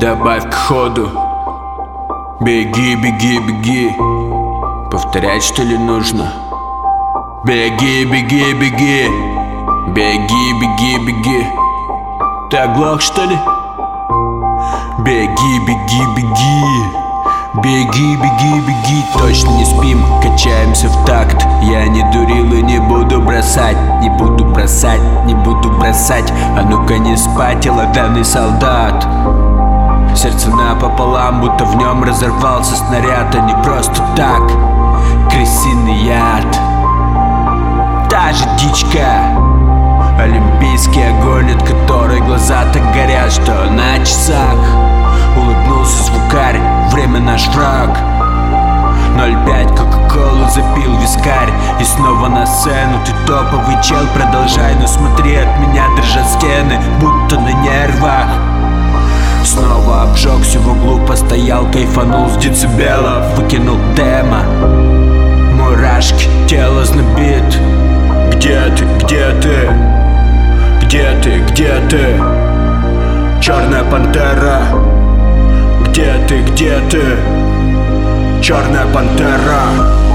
Добавь к ходу. Беги, беги, беги. Повторять что ли нужно? Беги, беги, беги. Беги, беги, беги. Ты оглох что ли? Беги, беги, беги. Беги, беги, беги. Точно не спим, качаемся в такт. Я не дурил и не буду бросать. Не буду бросать, не буду бросать. А ну-ка не спать, оловянный солдат. Сердце напополам, будто в нем разорвался снаряд. А не просто так, крысиный яд. Та же дичка, олимпийский огонь, от которой глаза так горят, что на часах. Улыбнулся звукарь, время наш враг. 0,5 кока-колу запил вискарь. И снова на сцену, ты топовый чел, продолжай. Но смотри, от меня дрожат стены, будто на нервах. Снова обжегся в углу, постоял, кайфанул с децибелов. Выкинул демо, мурашки, тело знобит. Где ты, где ты? Где ты, где ты? Черная пантера. Где ты, где ты? Черная пантера.